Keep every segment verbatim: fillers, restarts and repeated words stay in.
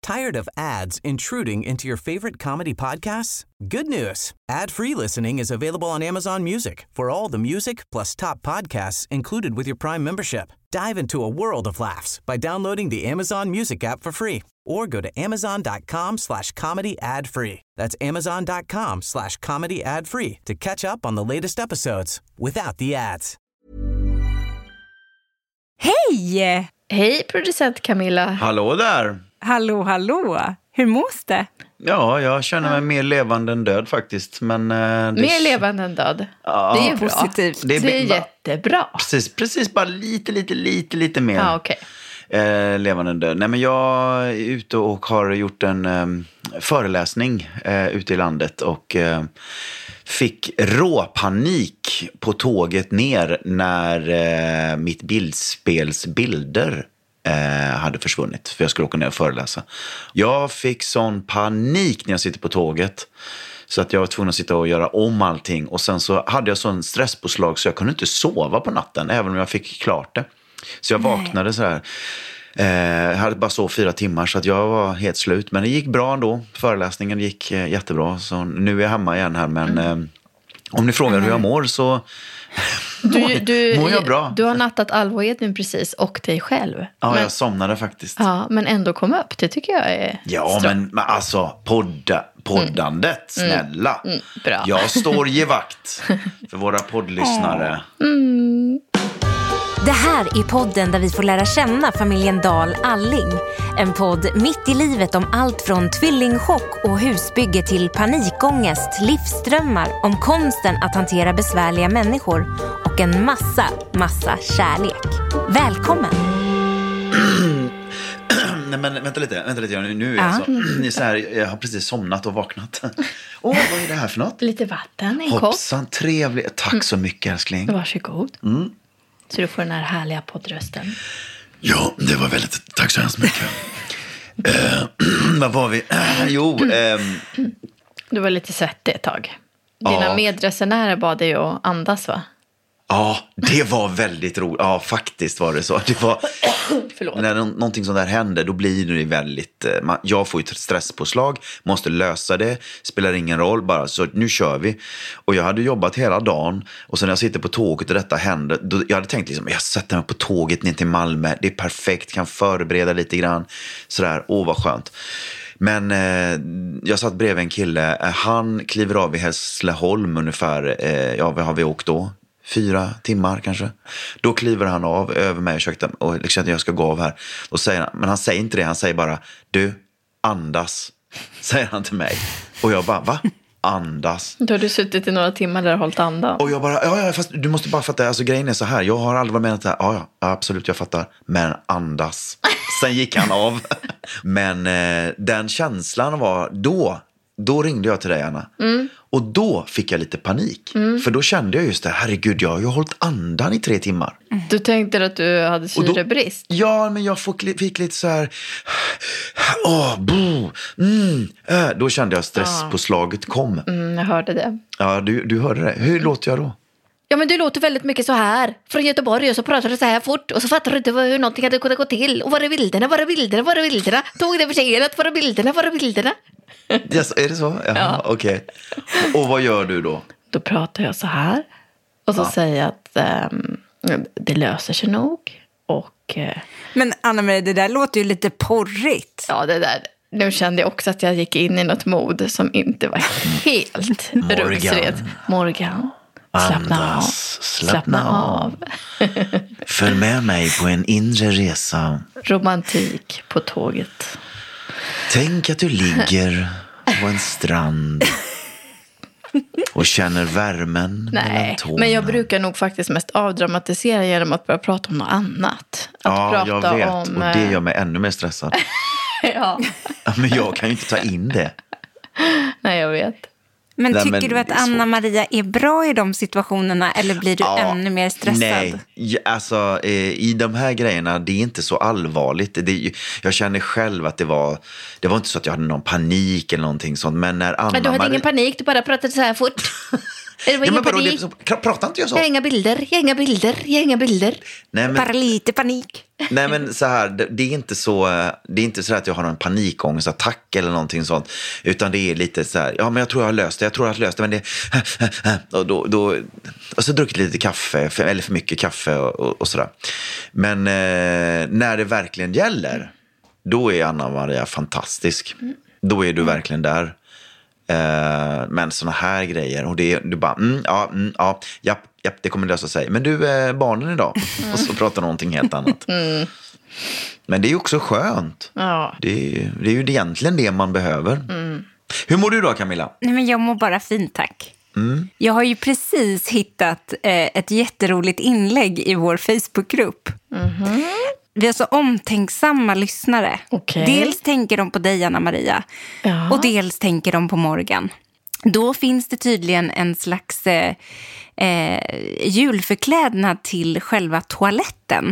Tired of ads intruding into your favorite comedy podcasts? Good news. Ad-free listening is available on Amazon Music for all the music plus top podcasts included with your Prime membership. Dive into a world of laughs by downloading the Amazon Music app for free or go to amazon.com slash comedy ad free. That's amazon.com slash comedy ad free to catch up on the latest episodes without the ads. Hej! Hej, producent Camilla. Hallå där. Hallå, hallå. Hur mås det? Ja, jag känner mig ja. mer levande än död faktiskt. Men, eh, det... Mer levande än död? Ja, det är bra. Positivt. Det är, det är jättebra. Precis, precis, bara lite, lite, lite, lite mer ja, okay. eh, levande än död. Nej, men jag är ute och har gjort en eh, föreläsning eh, ute i landet och... Eh, fick råpanik på tåget ner när eh, mitt bildspels bilder eh, hade försvunnit. För jag skulle åka ner och föreläsa. Jag fick sån panik när jag sitter på tåget. Så att jag var tvungen att sitta och göra om allting. Och sen så hade jag sån stresspåslag så jag kunde inte sova på natten. Även om jag fick klart det. Så jag vaknade Nej. så här. Jag eh, hade bara så fyra timmar så att jag var helt slut. Men det gick bra ändå. Föreläsningen gick eh, jättebra. Så nu är jag hemma igen här. Men mm. eh, om ni frågar mm. hur jag mår så du, du, mår jag bra. Du har nattat Alva Edvin precis och dig själv. Ja, men, jag somnade faktiskt. Ja, men ändå kom upp. Det tycker jag är Ja, men, men alltså podda, poddandet, mm. snälla. Mm. Bra. Jag står ge vakt för våra poddlyssnare. Mm. Det här är podden där vi får lära känna familjen Dahl Alling. En podd mitt i livet om allt från tvillingchock och husbygge till panikångest, livsdrömmar, om konsten att hantera besvärliga människor och en massa, massa kärlek. Välkommen! Nej, men vänta lite, vänta lite. Nu är jag, så, så här, jag har precis somnat och vaknat. Åh, oh, vad är det här för något? Lite vatten, en Hoppsan, kopp. Trevligt. Tack så mycket, älskling. Varsågod. Mm. Så du får den här härliga poddrösten. Ja, det var väldigt... Tack så hemskt mycket. eh, vad var vi? Eh, jo. Eh, du var lite svettig ett tag. Dina ja. medresenärer bad dig att andas, va? Ja, det var väldigt roligt. Ja, faktiskt var det så. Det var, när någonting sånt där händer, då blir det väldigt... Man, jag får ju ett stresspåslag, måste lösa det, spelar ingen roll, bara så nu kör vi. Och jag hade jobbat hela dagen, och sen när jag sitter på tåget och detta händer, då, jag hade tänkt liksom, jag sätter mig på tåget ner till Malmö, det är perfekt, kan förbereda lite grann. Sådär, åh vad skönt. Men eh, jag satt bredvid en kille, han kliver av i Hässleholm ungefär, eh, ja vad har vi åkt då? Fyra timmar kanske. Då kliver han av över mig och kökte, och liksom att jag ska gå av här. Och säger han, men han säger inte det, han säger bara, du, andas, säger han till mig. Och jag bara, va? Andas. Då har du suttit i några timmar där och hållit andan. Och jag bara, ja, ja, fast du måste bara fatta, alltså grejen är så här, jag har aldrig varit med att det här, ja, ja, absolut, jag fattar, men andas. Sen gick han av. Men eh, den känslan var, då, då ringde jag till dig, Anna. Mm. Och då fick jag lite panik. Mm. För då kände jag just det, herregud, jag har ju hållit andan i tre timmar. Mm. Du tänkte att du hade syrebrist? Då, ja, men jag fick, fick lite så här... Åh, bo, mm, äh. Då kände jag stresspåslaget kom. Mm, jag hörde det. Ja, du, du hörde det. Hur låter jag då? Ja, men du låter väldigt mycket så här. Från Göteborg, och så pratar du så här fort. Och så fattar du inte hur någonting hade kunnat gå till. Och var är bilderna, var är bilderna, var är bilderna? Tog det försenat, var är bilderna, var är bilderna? Yes, är det så? Jaha, ja. Okej. Okay. Och vad gör du då? Då pratar jag så här. Och så ja. säger jag att um, det löser sig nog. Och, uh... Men Anna-Marie, det där låter ju lite porrigt. Ja, det där. Nu kände jag också att jag gick in i något mod som inte var helt rumsred. Morgan. Slappna av. Slappna av. Följ med mig på en inre resa. Romantik på tåget. Tänk att du ligger på en strand och känner värmen mellan tårna. Men jag brukar nog faktiskt mest avdramatisera genom att börja prata om något annat. Att ja, prata jag vet. Om... Och det gör mig ännu mer stressad. Ja. Men jag kan ju inte ta in det. Nej, jag vet. Men Nej, tycker men du att Anna-Maria är bra i de situationerna, eller blir du ja, ännu mer stressad? Nej, alltså i de här grejerna, det är inte så allvarligt. Det, jag känner själv att det var, det var inte så att jag hade någon panik eller någonting sånt. Men när Anna-Maria... Men du hade ingen panik, du bara pratade så här fort. Det var ja, ingen men panik. det, pratar inte jag så? Jag har inga bilder, jag har inga bilder, jag har inga bilder. Nej, men, Bara lite panik. nej men så här, det, det är inte så det är inte så att jag har en panikångestattack eller någonting sånt, utan det är lite så här, ja men jag tror jag har löst det, jag tror jag har löst det, men det och då, då och så druckit lite kaffe för, eller för mycket kaffe och, och, och sådär. Men eh, när det verkligen gäller, då är Anna Maria fantastisk. Då är du verkligen där. Eh, men såna här grejer, och det är, du bara, mm, ja, mm, ja, japp, japp, det kommer lösa sig. Men du, eh, barnen idag. Mm. Och så pratar någonting helt annat. Mm. Men det är ju också skönt. Ja. Det är, det är ju egentligen det man behöver. Mm. Hur mår du då, Camilla? Nej, men jag mår bara fint, tack. Mm. Jag har ju precis hittat eh, ett jätteroligt inlägg i vår Facebookgrupp. Mm-hmm. Vi har så omtänksamma lyssnare. Okay. Dels tänker de på dig, Anna Maria. Ja. Och dels tänker de på Morgan. Då finns det tydligen en slags eh, eh, julförklädnad till själva toaletten.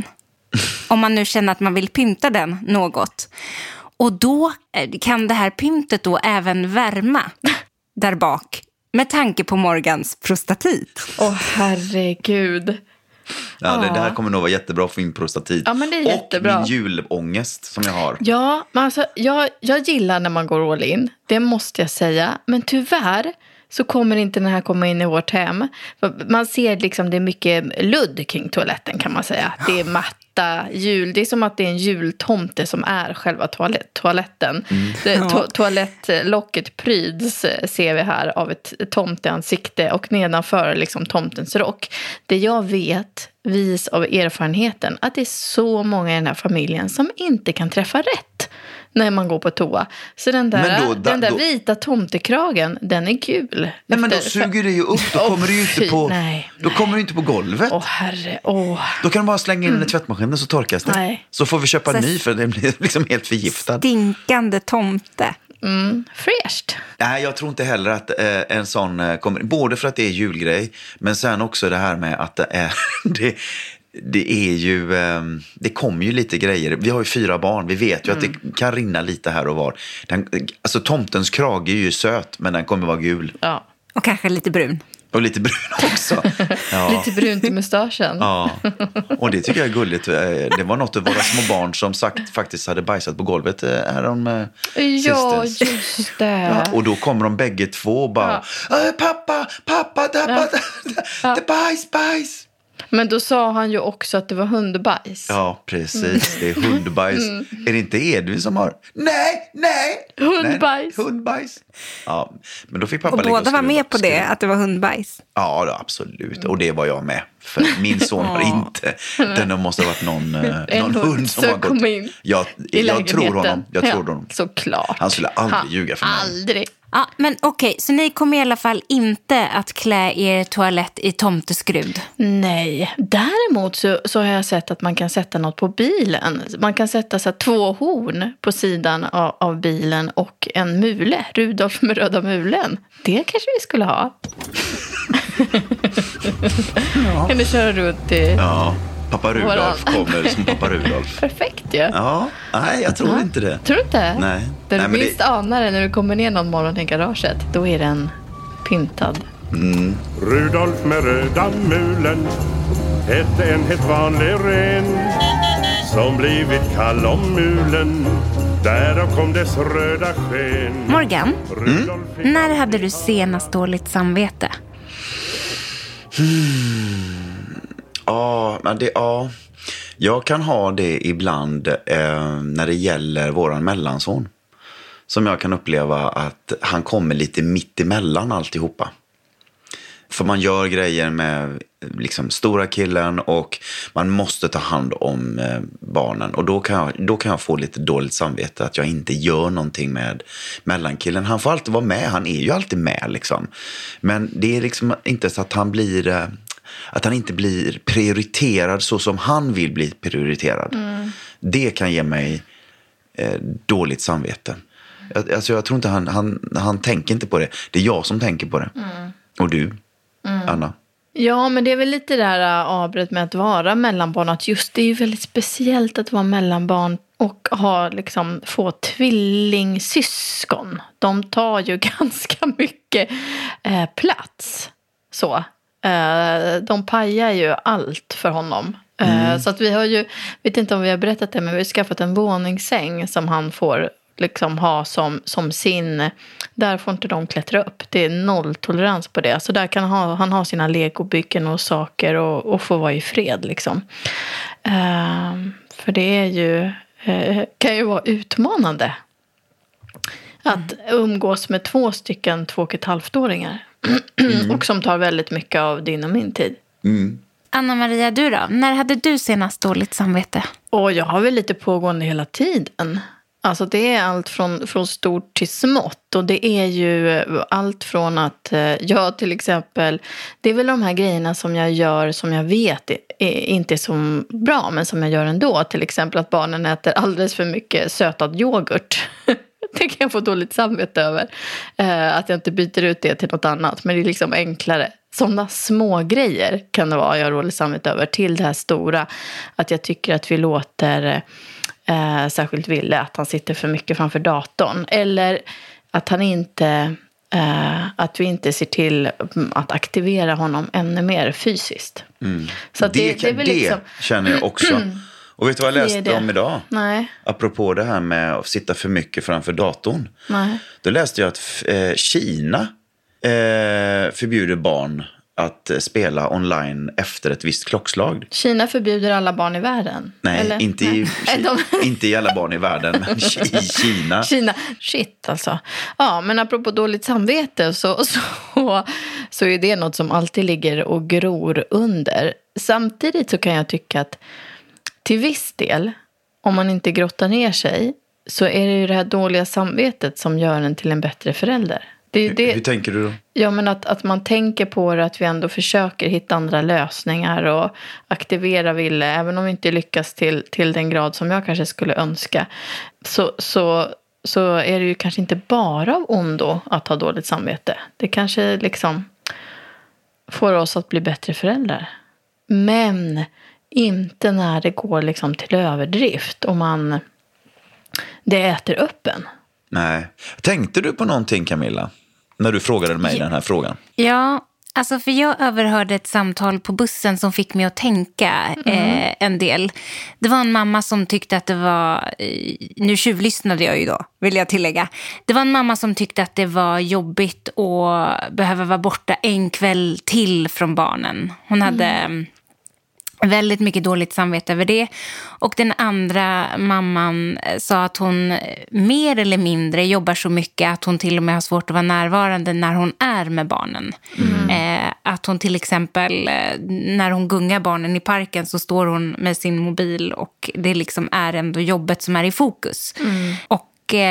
Om man nu känner att man vill pynta den något. Och då kan det här pyntet då även värma där bak. Med tanke på Morgans prostatit. Åh, oh, herregud. Ja, det där kommer nog vara jättebra för min prostatit. Ja, men det är jättebra. Och min julångest som jag har. Ja, men alltså, jag, jag gillar när man går all in. Det måste jag säga. Men tyvärr så kommer inte den här komma in i vårt hem. Man ser liksom, det är mycket ludd kring toaletten, kan man säga. Det är matta, jul. Det är som att det är en jultomte som är själva toalett, toaletten. Mm. Det, to, toalettlocket pryds, ser vi här, av ett tomteansikte. Och nedanför liksom tomtens rock. Det jag vet, vis av erfarenheten, att det är så många i den här familjen som inte kan träffa rätt när man går på toa. Så den där, då, da, den där då, vita tomtekragen, den är gul. Nej, efter, men då suger det ju upp. Då kommer oh, du ju inte på, nej, då nej. kommer du inte på golvet. Åh, oh, herre. Oh. Då kan du bara slänga in mm. i tvättmaskinen så torkas det. Nej. Så får vi köpa så en ny, för den blir liksom helt förgiftad. Stinkande tomte. Mm, fräscht. Nej, jag tror inte heller att eh, en sån eh, kommer, både för att det är julgrej, men sen också det här med att det är det, det är ju eh, det kommer ju lite grejer. Vi har ju fyra barn, vi vet ju mm. att det kan rinna lite här och var. Den, alltså tomtens krage är ju söt, men den kommer vara gul. Ja. Och kanske lite brun. Och lite brun också. Ja. Lite brunt i mustaschen. Ja, och det tycker jag är gulligt. Det var något av våra små barn som sagt, faktiskt hade bajsat på golvet här om ja, just det. Ja, och då kommer de bägge två och bara, ja. pappa, pappa, pappa, ja. det är bajs, bajs. Men då sa han ju också att det var hundbajs. Ja, precis. Mm. Det är hundbajs. Mm. Är det inte Edvin som har? Nej, nej. Hundbajs. Nej, hundbajs. Ja, men då fick pappa och båda och var med på det, att det var hundbajs. Ja, absolut. Och det var jag med. För min son har inte. Den måste ha varit någon, någon hund, hund som har gått. In jag, jag tror honom. Jag tror ja, honom. Såklart. Han skulle aldrig han, ljuga för mig. Aldrig. Ja, men okej, okay, så ni kommer i alla fall inte att klä er toalett i tomteskrud? Nej, däremot så, så har jag sett att man kan sätta något på bilen. Man kan sätta så här, två horn på sidan av, av bilen och en mule, Rudolf med röda mulen. Det kanske vi skulle ha. Ja. Kan du köra runt i... Ja. Pappa Rudolf kommer som pappa Rudolf. Perfekt, ja. Ja, nej, jag tror ja. inte det. Tror du inte? Nej. Där nej, du minst det... anar det när du kommer ner någon morgon i garaget. Då är den pyntad. Mm. Rudolf med röda mulen hette en helt vanlig ren som blivit kall om mulen. Därav kom dess röda sken. Morgan, mm? när hade du senast dåligt samvete? Hmm. Ja, men det, ja, jag kan ha det ibland eh, när det gäller våran mellanson. Som jag kan uppleva att han kommer lite mitt emellan alltihopa. För man gör grejer med liksom stora killen och man måste ta hand om eh, barnen. Och då kan, jag, då kan jag få lite dåligt samvete att jag inte gör någonting med mellankillen. Han får alltid vara med, han är ju alltid med liksom. Men det är liksom inte så att han blir... Eh, att han inte blir prioriterad så som han vill bli prioriterad. Mm. Det kan ge mig eh, dåligt samvete. Jag, alltså jag tror inte han, han, han tänker inte på det. Det är jag som tänker på det. Mm. Och du, mm. Anna? Ja, men det är väl lite där uh, avbrott med att vara mellanbarn. Att just det är ju väldigt speciellt att vara mellanbarn och ha liksom få tvillingsyskon. De tar ju ganska mycket eh, plats. så. Eh, de pajar ju allt för honom. Eh, mm. Så att vi har ju, vet inte om vi har berättat det, men vi har skaffat en våningssäng som han får liksom ha som, som sin, där får inte de klättra upp. Det är nolltolerans på det. Så där kan han ha, han ha sina legobyggen och saker och, och få vara i fred liksom. Eh, för det är ju, eh, kan ju vara utmanande att umgås med två stycken två och ett halvt-åringar. Mm. Och som tar väldigt mycket av din och min tid. Mm. Anna-Maria, du då? När hade du senast dåligt samvete? Och jag har väl lite pågående hela tiden. Alltså det är allt från, från stort till smått. Och det är ju allt från att jag till exempel, det är väl de här grejerna som jag gör som jag vet är, inte är så bra, men som jag gör ändå. Till exempel att barnen äter alldeles för mycket sötad yoghurt. Det kan jag få dåligt samvete över. Eh, att jag inte byter ut det till något annat. Men det är liksom enklare. Sådana små grejer kan det vara jag har dåligt samvete över. Till det här stora. Att jag tycker att vi låter eh, särskilt Ville att han sitter för mycket framför datorn. Eller att han inte... Eh, att vi inte ser till att aktivera honom ännu mer fysiskt. Mm. Så att det, det, det, är väl det liksom... känner jag också. Och vet du vad jag läste om idag? Nej. Apropå det här med att sitta för mycket framför datorn. Nej. Då läste jag att eh, Kina eh, förbjuder barn att eh, spela online efter ett visst klockslag. Kina förbjuder alla barn i världen? Nej, eller? Inte, Nej. I, De... inte i alla barn i världen, men i Kina. Kina, shit alltså. Ja, men apropå dåligt samvete så, så, så är det något som alltid ligger och gror under. Samtidigt så kan jag tycka att till viss del, om man inte grottar ner sig, så är det ju det här dåliga samvetet som gör en till en bättre förälder. Det är det, hur tänker du då? Ja, men att, att man tänker på det, att vi ändå försöker hitta andra lösningar och aktivera Ville, även om vi inte lyckas till, till den grad som jag kanske skulle önska. Så, så, så är det ju kanske inte bara av ondo att ha dåligt samvete. Det kanske liksom får oss att bli bättre föräldrar. Men inte när det går liksom till överdrift och man det äter upp en. Nej. Tänkte du på någonting, Camilla, när du frågade mig ja. den här frågan? Ja, alltså för jag överhörde ett samtal på bussen som fick mig att tänka mm. eh, en del. Det var en mamma som tyckte att det var, eh, nu tjuvlyssnade jag ju då, vill jag tillägga. Det var en mamma som tyckte att det var jobbigt att behöva vara borta en kväll till från barnen. Hon hade... Mm. väldigt mycket dåligt samvete över det. Och den andra mamman sa att hon mer eller mindre jobbar så mycket att hon till och med har svårt att vara närvarande när hon är med barnen. Mm. Eh, att hon till exempel, när hon gungar barnen i parken så står hon med sin mobil och det liksom är ändå jobbet som är i fokus. Mm. Och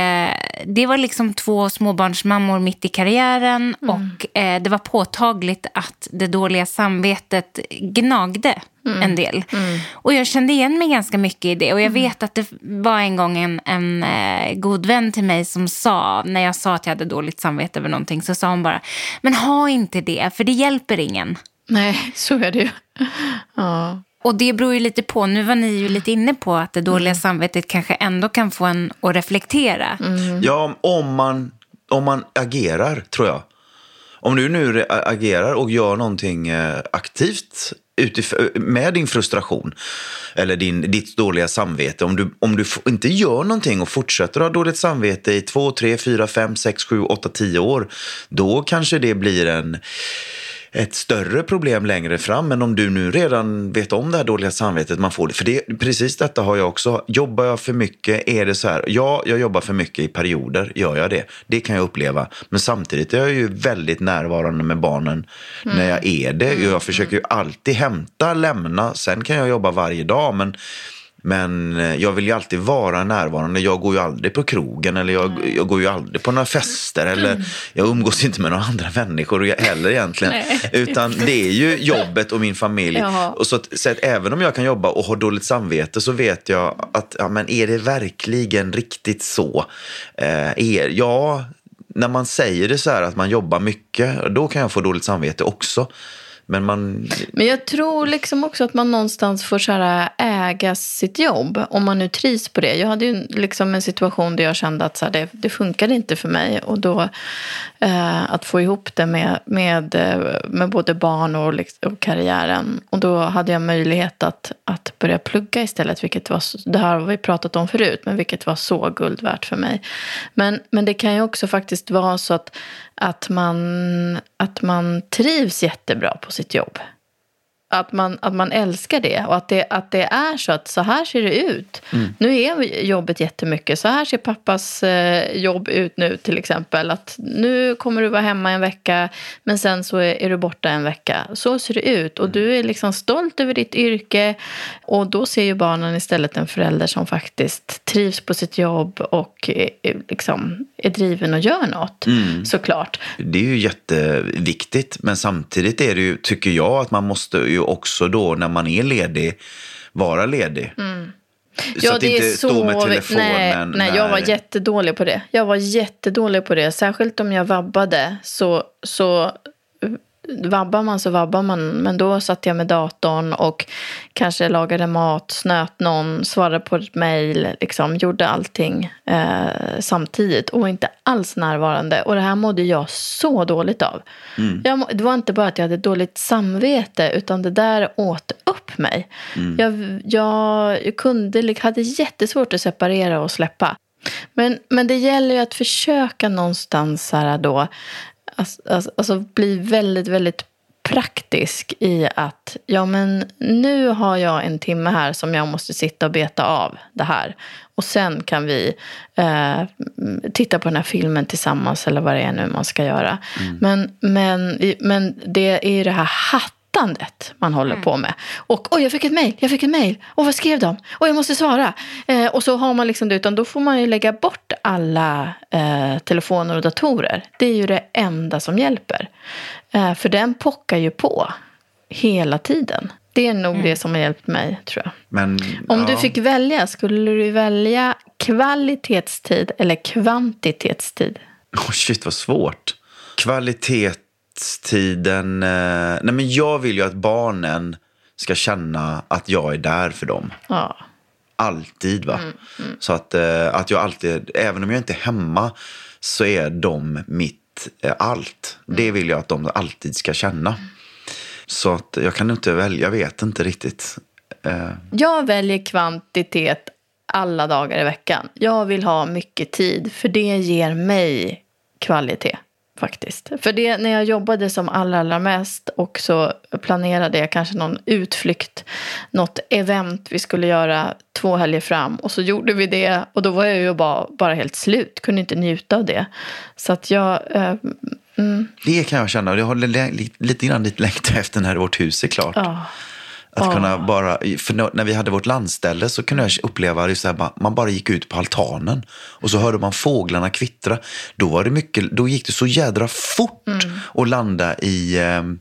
det var liksom två småbarnsmammor mitt i karriären mm. och eh, det var påtagligt att det dåliga samvetet gnagde mm. en del. Mm. Och jag kände igen mig ganska mycket i det. Och jag mm. vet att det var en gång en, en eh, god vän till mig som sa, när jag sa att jag hade dåligt samvete över någonting, så sa hon bara, men ha inte det, för det hjälper ingen. Nej, så är det ju. Ja. Och det beror ju lite på, nu var ni ju lite inne på att det dåliga mm. samvetet kanske ändå kan få en att reflektera. Mm. Ja, om man, om man agerar, tror jag. Om du nu agerar och gör någonting aktivt utifrån, med din frustration eller din, ditt dåliga samvete. Om du, om du inte gör någonting och fortsätter ha dåligt samvete i två, tre, fyra, fem, sex, sju, åtta, tio år, då kanske det blir en... ett större problem längre fram. Men om du nu redan vet om det här dåliga samvetet man får det. För det, precis detta har jag också. Jobbar jag för mycket, är det så här. Ja, jag jobbar för mycket i perioder. Gör jag det? Det kan jag uppleva. Men samtidigt är jag ju väldigt närvarande med barnen mm. när jag är det. Jag försöker ju alltid hämta, lämna. Sen kan jag jobba varje dag. Men... Men jag vill ju alltid vara närvarande. Jag går ju aldrig på krogen eller jag, jag går ju aldrig på några fester eller jag umgås inte med några andra människor heller egentligen. Nej. Utan det är ju jobbet och min familj. Jaha. Och så, att, så att även om jag kan jobba och ha dåligt samvete så vet jag att ja, men är det verkligen riktigt så? Eh, är, ja, när man säger det så här att man jobbar mycket, då kan jag få dåligt samvete också. Men, man... Men jag tror liksom också att man någonstans får så här äga sitt jobb. Om man nu trivs på det. Jag hade ju liksom en situation där jag kände att så här, det, det funkade inte för mig. Och då eh, att få ihop det med, med, med både barn och, och karriären. Och då hade jag möjlighet att, att börja plugga istället. Vilket var, det här har vi pratat om förut. Men vilket var så guld värt för mig. Men, men det kan ju också faktiskt vara så att Att man, att man trivs jättebra på sitt jobb. Att man, att man älskar det. Och att det, att det är så att så här ser det ut. Mm. Nu är jobbet jättemycket. Så här ser pappas eh, jobb ut nu till exempel. Att nu kommer du vara hemma en vecka. Men sen så är, är du borta en vecka. Så ser det ut. Och du är liksom stolt över ditt yrke. Och då ser ju barnen istället en förälder som faktiskt trivs på sitt jobb. Och är, är, liksom, är driven och gör något. Mm. Såklart. Det är ju jätteviktigt. Men samtidigt är det ju, tycker jag, att man måste ju också då när man är ledig vara ledig. Mm. Så ja, att det inte är så... stå med telefonen. Nej, nej när... jag var jättedålig på det. Jag var jättedålig på det. Särskilt om jag vabbade så... så... Vabbar man så vabbar man. Men då satt jag med datorn och kanske lagade mat, snöt någon, svarade på ett mejl, liksom, gjorde allting eh, samtidigt och inte alls närvarande. Och det här mådde jag så dåligt av. Mm. Jag, det var inte bara att jag hade dåligt samvete, utan det där åt upp mig. Mm. Jag, jag, jag kunde, hade jättesvårt att separera och släppa. Men, men det gäller ju att försöka någonstans här då. Alltså, alltså bli väldigt, väldigt praktisk i att ja, men nu har jag en timme här som jag måste sitta och beta av det här. Och sen kan vi eh, titta på den här filmen tillsammans eller vad det är nu man ska göra. Mm. Men, men, men det är ju det här hattandet man håller på med. Och oj, jag fick ett mejl, jag fick ett mejl. Och vad skrev de? Och jag måste svara. Eh, och så har man liksom det, utan då får man ju lägga bort alla eh, telefoner och datorer. Det är ju det enda som hjälper. Eh, för den pockar ju på hela tiden. Det är nog mm. det som har hjälpt mig, tror jag. Men, om ja. du fick välja, skulle du välja kvalitetstid eller kvantitetstid? Oh shit, vad svårt. Kvalitet tiden, nej men jag vill ju att barnen ska känna att jag är där för dem. Ja. Alltid va. Mm, mm. Så att, att jag alltid, även om jag inte är hemma, så är de mitt allt. Mm. Det vill jag att de alltid ska känna. Mm. Så att jag kan inte välja, jag vet inte riktigt. Jag väljer kvantitet alla dagar i veckan. Jag vill ha mycket tid, för det ger mig kvalitet. Faktiskt. För det, när jag jobbade som allra, allra mest och så planerade jag kanske någon utflykt, något event vi skulle göra två helger fram, och så gjorde vi det och då var jag ju bara, bara helt slut, kunde inte njuta av det. Så att jag... Eh, mm. Det kan jag känna, och jag håller lite, lite grann lite längtat efter när vårt hus är klart. Ja. Att oh. kunna bara, för när vi hade vårt landställe så kunde jag uppleva det så här, man bara gick ut på altanen och så hörde man fåglarna kvittra. Då var det mycket, då gick det så jädra fort mm. att landa i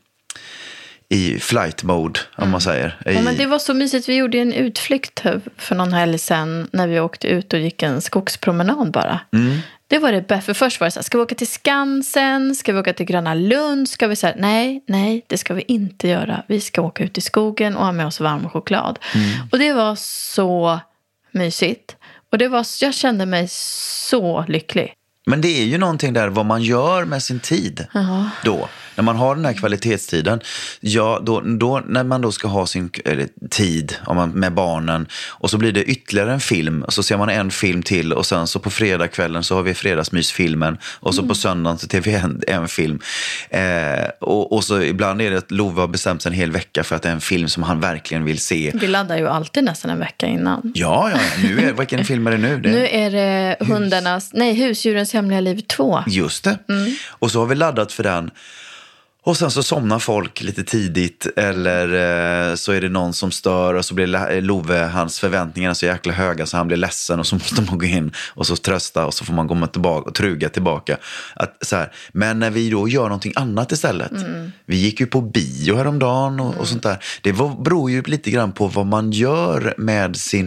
i flight mode, om mm. man säger. I... Ja, men det var så mysigt. Vi gjorde en utflykt för någon helg sedan när vi åkte ut och gick en skogspromenad bara. Mm. Det var det bästa. För först var det så här, ska vi åka till Skansen? Ska vi åka till Gröna Lund? Ska vi säga, nej, nej, det ska vi inte göra. Vi ska åka ut i skogen och ha med oss varm choklad. Mm. Och det var så mysigt. Och det var, jag kände mig så lycklig. Men det är ju någonting där vad man gör med sin tid. Uh-huh. Då. När man har den här kvalitetstiden, ja, då, då, när man då ska ha sin eller, tid om man, med barnen, och så blir det ytterligare en film, och så ser man en film till, och sen så på fredagskvällen så har vi fredagsmysfilmen, och så mm. på söndagen så ser vi en, en film. Eh, och, och så ibland är det att Love har bestämt sig en hel vecka för att det är en film som han verkligen vill se. Vi laddar ju alltid nästan en vecka innan. Ja, ja, nu är, vilken film är det nu? Det är... Nu är det hundarnas, nej, Husdjurens hemliga liv två. Just det. Mm. Och så har vi laddat för den. Och sen så somnar folk lite tidigt, eller eh, så är det någon som stör, och så blir Love, hans förväntningar så jäkla höga så han blir ledsen, och så måste man gå in och så trösta, och så får man komma tillbaka och truga tillbaka. Att, så här. Men när vi då gör någonting annat istället, mm. vi gick ju på bio häromdagen och, mm. och sånt där. Det var, beror ju lite grann på vad man gör med sin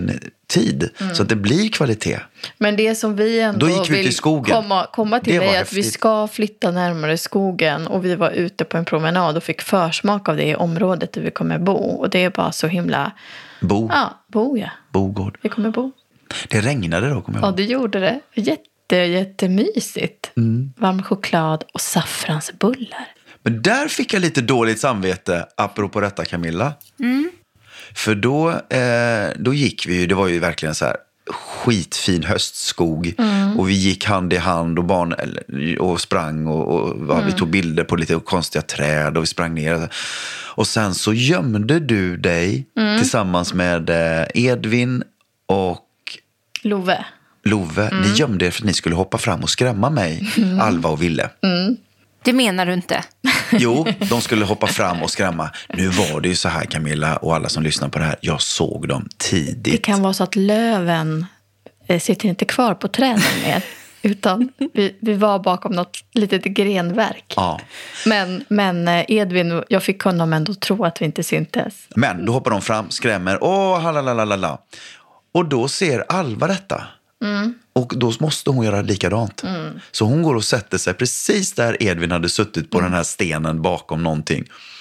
tid. Mm. Så att det blir kvalitet. Men det som vi ändå Då gick vi vill ut i skogen. Komma, komma till är att häftigt. vi ska flytta närmare skogen. Och vi var ute på en promenad och fick försmak av det i området där vi kommer bo. Och det är bara så himla... Bo. Ja, bo ja. Bogård. Vi kommer bo. Det regnade då, kommer jag ihåg. Ja, det gjorde det. Jätte, jättemysigt. Mm. Varm choklad och saffransbullar. Men där fick jag lite dåligt samvete, apropå detta, Camilla. Mm. För då, eh, då gick vi ju, det var ju verkligen så här skitfin höstskog. Mm. Och vi gick hand i hand och, barn, och sprang och, och ja, mm. vi tog bilder på lite konstiga träd och vi sprang ner. Och sen så gömde du dig mm. tillsammans med eh, Edvin och Love. Love. Mm. Ni gömde er för att ni skulle hoppa fram och skrämma mig, mm. Alva och Ville. Mm. Det menar du inte? Jo, de skulle hoppa fram och skrämma. Nu var det ju så här, Camilla och alla som lyssnar på det här. Jag såg dem tidigt. Det kan vara så att löven eh, sitter inte kvar på träden mer. Utan vi, vi var bakom något litet grenverk. Ja. Men, men Edvin, jag fick honom ändå tro att vi inte syntes. Men då hoppar de fram, skrämmer. Åh, halalalala. Och då ser Alva detta. Mm. Och då måste hon göra likadant. Mm. Så hon går och sätter sig precis där Edvin hade suttit på mm. den här stenen bakom någonting.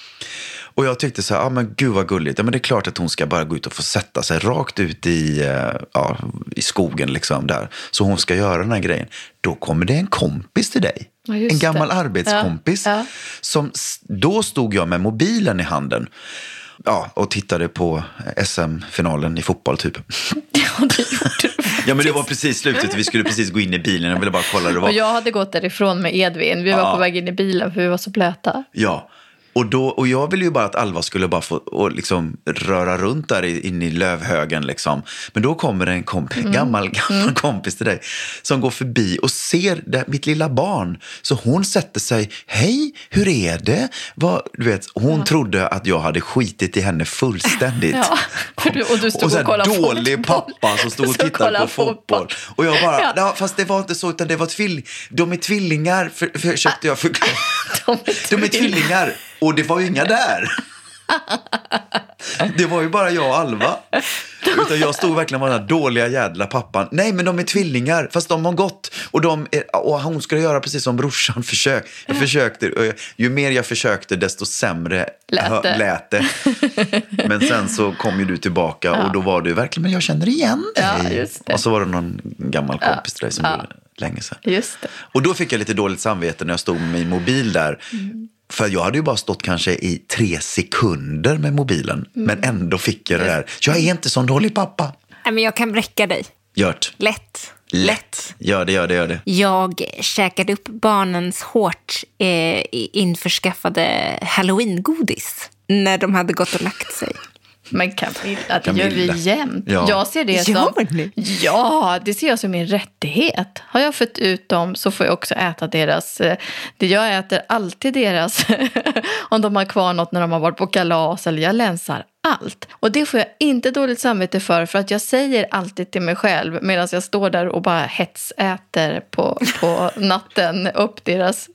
Och jag tyckte så här, ja ah, men gud vad gulligt. Ja, men det är klart att hon ska bara gå ut och få sätta sig rakt ut i, ja, i skogen liksom där. Så hon ska göra den här grejen. Då kommer det en kompis till dig. Ja, en gammal det. arbetskompis. Ja, ja. Som, då stod jag med mobilen i handen. Ja, och tittade på S M-finalen i fotboll typ. Ja, det gjorde du. Ja, men det var precis slutet. Vi skulle precis gå in i bilen. Jag ville bara kolla det var. Och jag hade gått därifrån med Edvin. Vi var ja. på väg in i bilen för vi var så blöta. Ja, och, då, och jag ville ju bara att Alva skulle bara få och liksom röra runt där in i lövhögen liksom. Men då kommer en kompis, mm. gammal, gammal mm. kompis till dig som går förbi och ser det, mitt lilla barn. Så hon sätter sig, hej, hur är det? Vad, du vet, hon ja. trodde att jag hade skitit i henne fullständigt. Ja, du, och du stod och, och, och kollade fotboll. Dålig pappa som stod och tittade på fotboll. fotboll. Och jag bara, ja. Ja, fast det var inte så, utan det var tvilling. De är tvillingar, för, försökte jag förklara. De är tvillingar. De är tvillingar. Och det var ju inga där. Det var ju bara jag och Alva. Utan jag stod verkligen med den här dåliga jädla pappan. Nej, men de är tvillingar, fast de har gått. Och, de är, och hon skulle göra precis som brorsan försökte. Jag försökte, och ju mer jag försökte, desto sämre lät det. Lät det. Men sen så kom ju du tillbaka ja. och då var du verkligen, men jag känner igen dig. Ja, just det. Och så var det någon gammal kompis till dig som ja. blev länge sedan. Just det. Och då fick jag lite dåligt samvete när jag stod med min mobil där. Mm. För jag hade ju bara stått kanske i tre sekunder med mobilen. Mm. Men ändå fick jag det där. Jag är inte sån dålig pappa. Nej, men jag kan bräcka dig. Gjort. Lätt. Lätt. Gör det, gör det, gör det. Jag käkade upp barnens hårt eh, införskaffade Halloween-godis när de hade gått och lagt sig. Men Camilla, det Camilla. gör vi jämt. Ja. Jag ser det som... Ja, det ser jag som min rättighet. Har jag fått ut dem så får jag också äta deras... Det jag äter alltid deras. Om de har kvar något när de har varit på kalas eller jag länsar allt. Och det får jag inte dåligt samvete för. För att jag säger alltid till mig själv medan jag står där och bara hetsäter på, på natten upp deras...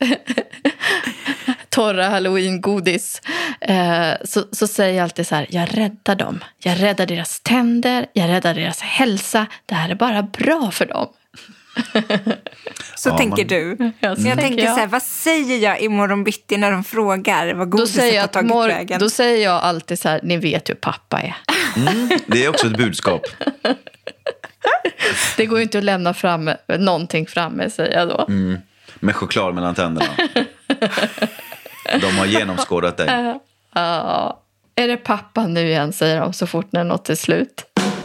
torra halloween-godis eh, så, så säger jag alltid så här, jag räddar dem. Jag räddar deras tänder, jag räddar deras hälsa. Det här är bara bra för dem. Så ja, tänker man... du. Jag, jag tänker jag. så här, vad säger jag imorgon bitti när de frågar vad godiset har tagit mor- vägen? Då säger jag alltid så här, ni vet hur pappa är. Mm, det är också ett budskap. Det går ju inte att lämna fram någonting framme, säger jag då. Mm, med choklad mellan tänderna. De har genomskådat dig. Ja. Uh, är det pappa nu igen, säger de så fort när något är slut.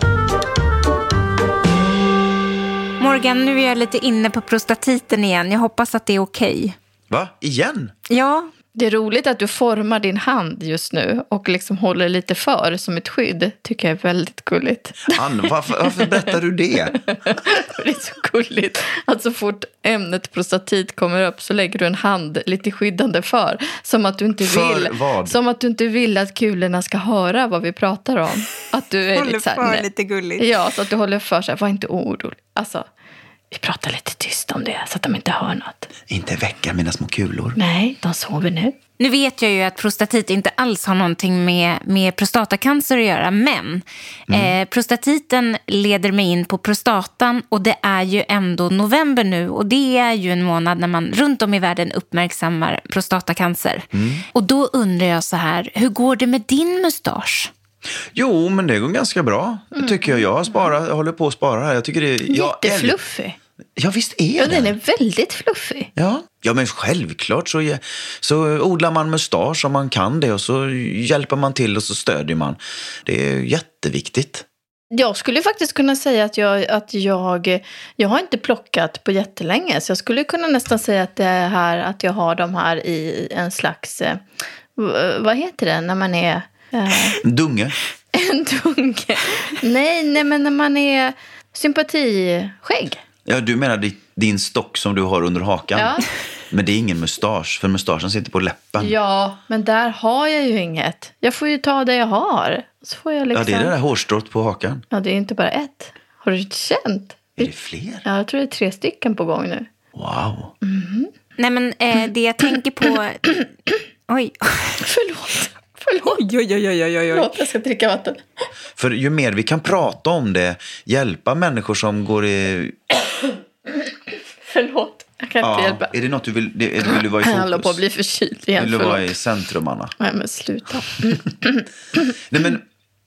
Morgan, nu är jag lite inne på prostatiten igen. Jag hoppas att det är okej. Va? Igen? Ja. Det är roligt att du formar din hand just nu och liksom håller lite för som ett skydd. Tycker jag är väldigt gulligt. Ann, varför, varför berättar du det? Det är så gulligt att så fort ämnet prostatit kommer upp så lägger du en hand lite skyddande för. Som att du inte för vill, vad? Som att du inte vill att kulorna ska höra vad vi pratar om. Att du är håller lite så här, för nej. lite gulligt. Ja, så att du håller för sig. Var inte orolig. Alltså... Vi pratar lite tyst om det så att de inte hör något. inte väcka mina små kulor. Nej, de sover nu. Nu vet jag ju att prostatit inte alls har någonting med, med prostatacancer att göra, men mm. eh, prostatiten leder mig in på prostatan, och det är ju ändå november nu, och det är ju en månad när man runt om i världen uppmärksammar prostatacancer. Mm. Och då undrar jag så här, hur går det med din mustasch? Jo, men det går ganska bra. Mm. Tycker jag. Jag har sparat, jag håller på att spara här. Jag tycker det är jättefluffig. Ja, visst är ja, det. Den är väldigt fluffig. Ja, ja men självklart så, så odlar man mustasch om man kan det, och så hjälper man till och så stödjer man. Det är jätteviktigt. Jag skulle faktiskt kunna säga att jag, att jag, jag har inte plockat på jättelänge. Så jag skulle kunna nästan säga att det är här, att jag har dem här i en slags, vad heter det när man är... Eh, dunge. En dunge. Nej, nej, men när man är sympatiskägg. Ja, du menar din stock som du har under hakan. Ja. Men det är ingen mustasch, för mustaschen sitter på läppen. Ja, men där har jag ju inget. Jag får ju ta det jag har. Så får jag liksom... Ja, det är det där hårstrået på hakan. Ja, det är inte bara ett. Har du känt? Är det fler? Ja, jag tror det är tre stycken på gång nu. Wow. Mm-hmm. Nej, men eh, det jag tänker på... Oj. Förlåt. Förlåt. Oj, oj, oj, oj, oj, oj. Förlåt, jag ska dricka vatten. För ju mer vi kan prata om det, hjälpa människor som går i... Förlåt, jag kan ja, inte hjälpa. Är det något du vill, det, vill du vara i fokus? Jag håller på att bli förkyld igen. Vill du förlåt. vara i centrum, Anna? Nej, men sluta. Nej, men...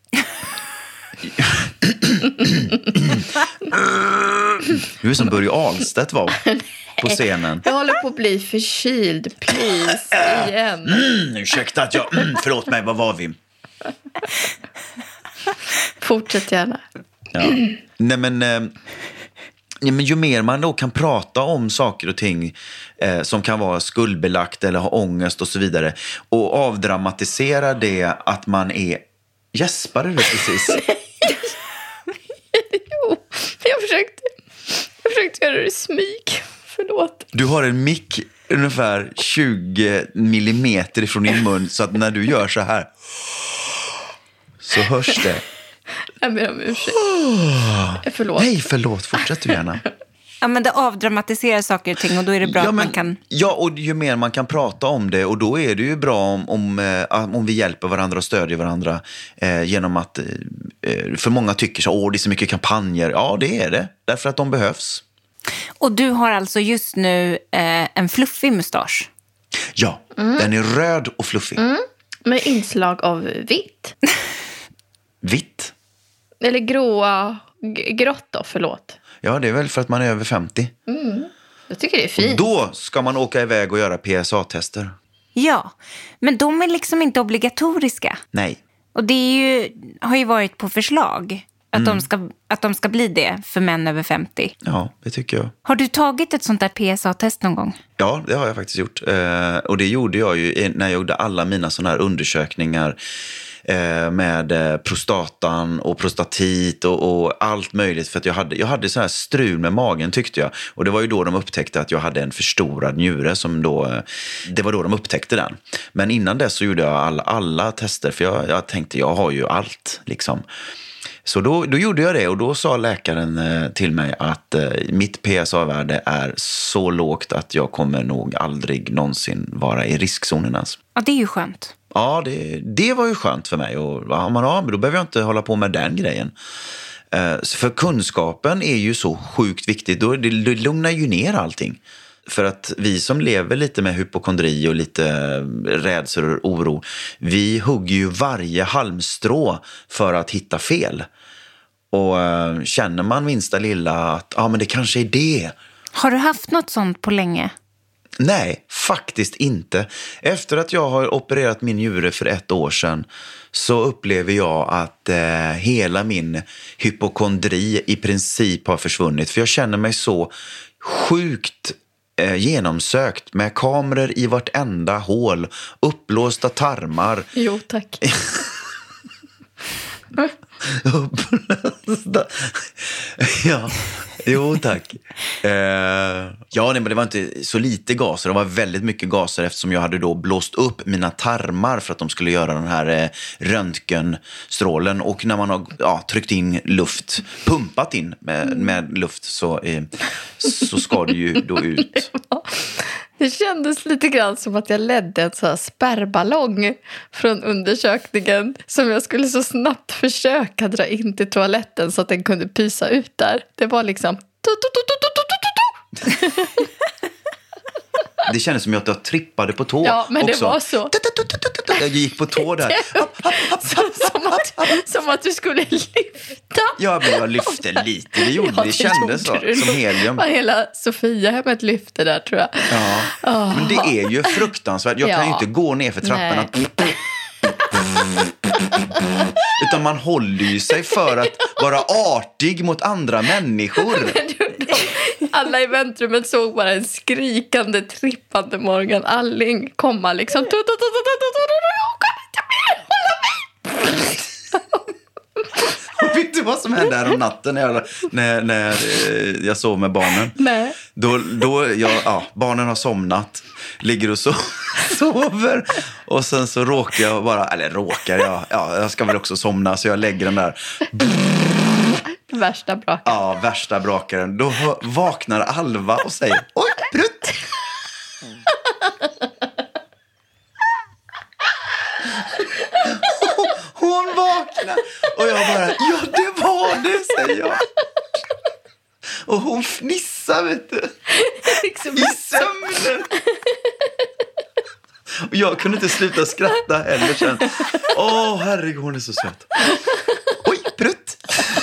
Du är som Börje Ahlstedt var på scenen. Jag håller på att bli förkyld, please, igen. Mm, ursäkta att jag... Mm, förlåt mig, vad var vi? Fortsätt gärna. Ja. Nej, men... Eh, ja, men ju mer man då kan prata om saker och ting eh, som kan vara skuldbelagt eller ha ångest och så vidare, och avdramatisera det att man är... Gäspade du precis? Jo, jag försökte, jag försökte göra det i smyg. Förlåt. Du har en mick ungefär tjugo millimeter ifrån din mun, så att när du gör så här så hörs det. Jag ber om ursäkt. Förlåt. Nej, förlåt. Fortsätt du gärna. Ja, men det avdramatiserar saker och ting, och då är det bra ja, att men, man kan... Ja, och ju mer man kan prata om det, och då är det ju bra om, om, eh, om vi hjälper varandra och stödjer varandra eh, genom att, eh, för många tycker så, åh, det är så mycket kampanjer. Ja, det är det. Därför att de behövs. Och du har alltså just nu eh, en fluffig mustasch. Ja, mm. Den är röd och fluffig. Mm. Med inslag av vitt. Vitt? Eller gråa, g- grått då, förlåt. Ja, det är väl för att man är över femtio. Mm. Jag tycker det är fint. Och då ska man åka iväg och göra P S A-tester. Ja, men de är liksom inte obligatoriska. Nej. Och det är ju, har ju varit på förslag att, mm. de ska, att de ska bli det för män över femtio. Ja, det tycker jag. Har du tagit ett sånt där P S A-test någon gång? Ja, det har jag faktiskt gjort. Eh, och det gjorde jag ju när jag gjorde alla mina sådana här undersökningar eh, med eh, prostatan och prostatit och, och allt möjligt. För att jag hade, jag hade så här strul med magen, tyckte jag. Och det var ju då de upptäckte att jag hade en förstorad njure. Som då, eh, det var då de upptäckte den. Men innan dess så gjorde jag alla, alla tester. För jag, jag tänkte, jag har ju allt liksom. Så då, då gjorde jag det, och då sa läkaren eh, till mig att eh, mitt P S A-värde är så lågt att jag kommer nog aldrig någonsin vara i riskzonen ens. Ja, det är ju skönt. Ja, det, det var ju skönt för mig. Och, ja, man, ja, men då behöver jag inte hålla på med den grejen. Eh, för kunskapen är ju så sjukt viktigt. Då, det, det lugnar ju ner allting. För att vi som lever lite med hypokondri och lite rädsel och oro, vi hugger ju varje halmstrå för att hitta fel. Och uh, känner man minsta lilla att ja, men det kanske är det. Har du haft något sånt på länge? Nej, faktiskt inte. Efter att jag har opererat min njure för ett år sedan så upplever jag att eh, hela min hypokondri i princip har försvunnit. För jag känner mig så sjukt eh, genomsökt med kameror i vartenda hål, upplåsta tarmar. Jo, tack. Upplösta. Ja, jo tack. Uh, ja, nej, men det var inte så lite gaser. Det var väldigt mycket gaser eftersom jag hade då blåst upp mina tarmar för att de skulle göra den här eh, röntgenstrålen. Och när man har ja, tryckt in luft, pumpat in med, med luft så, eh, så ska det ju då ut. Det kändes lite grann som att jag ledde en så här spärrballong från undersökningen som jag skulle så snabbt försöka dra in till toaletten så att den kunde pysa ut där. Det var liksom... Det kändes som att jag trippade på tå. Ja, men det också. var så. Jag gick på tå där. som, som, att, som att du skulle lyfta. Ja, men jag lyfte lite. Det gjorde Ja, det kändes så, som helium. Ja, hela Sofia hemmet lyfte där, tror jag. Ja, oh. Men det är ju fruktansvärt. Jag kan ju ja. inte gå ner för trappan att... Utan man håller ju sig för att vara artig mot andra människor. Alla i väntrummet såg bara en skrikande, trippande Morgan Alling komma liksom. Jag kan inte mer hålla mig. Och vet du vad som hände här om natten när jag, när, när jag sov med barnen? Nej. Då, då jag, ja, barnen har somnat, ligger och so- sover. Och sen så råkar jag bara, eller råkar jag, ja, jag ska väl också somna så jag lägger den där. Värsta brakaren. Ja, värsta brakaren. Då vaknar Alva och säger, oj, prutt. Hon vaknar. Och jag bara, ja det var det, säger jag. Och hon fnissar, vet du. Liksom I sömnen. Och jag kunde inte sluta skratta heller sen. Åh, oh, herregud, hon är så söt. Oj, prutt.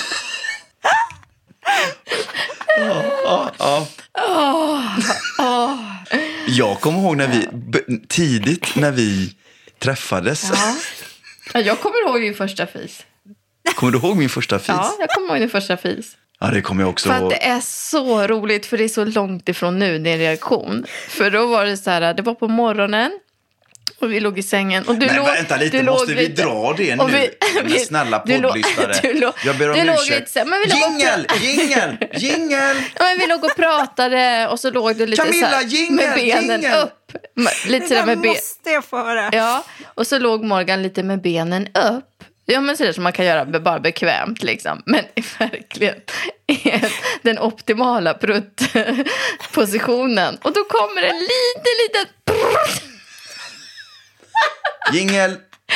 Ja, ja, ja. Jag kommer ihåg när vi, tidigt när vi träffades. Ja. Ja, jag kommer ihåg din första fis. Kommer du ihåg min första fis? Ja, jag kommer ihåg din första fis. Ja, det kommer jag också ihåg. För att det är så roligt, för det är så långt ifrån nu, din reaktion. För då var det så här, det var på morgonen. Och vi låg i sängen. Och du Men låg, vänta lite, måste vi lite. dra det nu? Vi, men snälla poddlyssnare. Jag ber om ursäkt. Jingel, jingel, jingel. Ja, men vi låg och pratade och så låg du lite Camilla, så här, jingel, med benen jingel. upp. Lite där med ben. Måste jag få höra. Ja, och så låg Morgan lite med benen upp. Ja, men så där som man kan göra bara bekvämt liksom. Men verkligen den optimala pruttpositionen. Och då kommer en liten, liten... Jingel.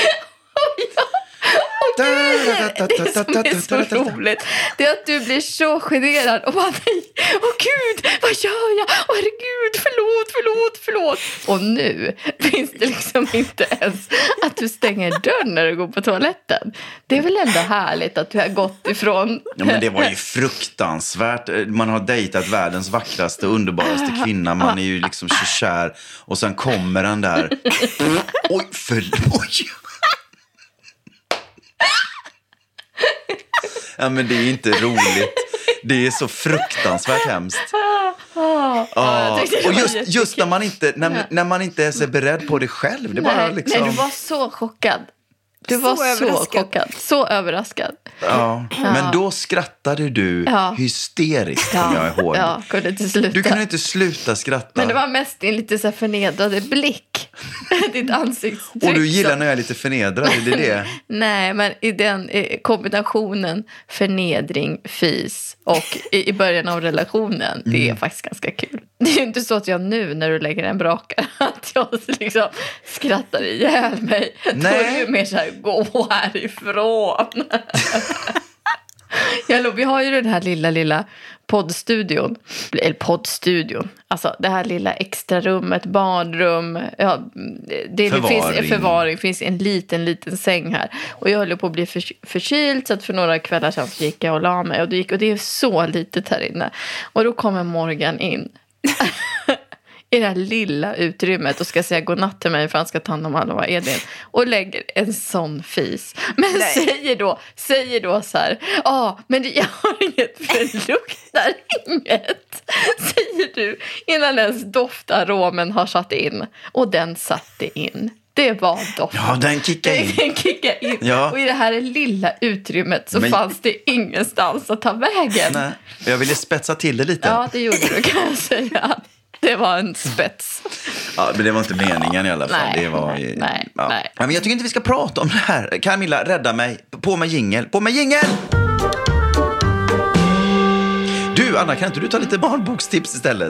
Det är så roligt. Det är att du blir så generad och bara nej, åh gud, vad gör jag? Åh herregud, förlåt, förlåt, förlåt. Och nu finns det liksom inte ens att du stänger dörren när du går på toaletten. Det är väl ändå härligt att du har gått ifrån... Ja, men det var ju fruktansvärt. Man har dejtat världens vackraste, underbaraste kvinna. Man är ju liksom så kär. Och sen kommer den där. Oj, förlåt. Ja, men det är inte roligt. Det är så fruktansvärt hemskt. Ah, ah. Och just, just när man inte när, när man inte är så beredd på det själv. Det nej, bara liksom... nej, du var så chockad. Du var så, så chockad. Så överraskad. Ja, ja. Men då skrattade du ja. hysteriskt, ja. om jag är hård. Ja, kunde inte sluta. Du kunde inte sluta skratta. Men det var mest din lite så förnedrade blick. Ditt ansiktstryck. Och du gillar när jag är lite förnedrad, är det det? Nej, men i den i kombinationen förnedring, fis och i, i början av relationen, mm. det är faktiskt ganska kul. Det är ju inte så att jag nu när du lägger en brakare att jag liksom skrattar ihjäl mig. Nej. Då är det ju mer så här, gå härifrån. Ja, vi har ju den här lilla, lilla poddstudion. Eller poddstudion. Alltså det här lilla extra rummet, barnrum. Ja, det förvaring. Finns förvaring. finns en liten, liten säng här. Och jag höll på att bli för, förkyld. Så att för några kvällar sedan så gick jag och la mig. Och det, gick, och det är så litet här inne. Och då kommer Morgan in. I det här lilla utrymmet och ska säga godnatt till mig för han ska ta hand om Alva och Edvin och lägger en sån fis. Men Nej. säger då säger då så här, ja, ah, men jag har inget för det luktar inget, säger du, innan ens doftaromen har satt in. Och den satte in. Det var doften. Ja, den kickade in. Den kickade in. Ja. Och i det här lilla utrymmet så men... fanns det ingenstans att ta vägen. Nej, jag ville spetsa till det lite. Ja, det gjorde du, kan jag säga. Det var en spets. Ja, men det var inte meningen i alla fall. Nej, det var, nej, nej, ja. nej. Men jag tycker inte vi ska prata om det här. Camilla, rädda mig. På med jingel. På med jingel! Du, Anna, kan inte du ta lite barnbokstips istället?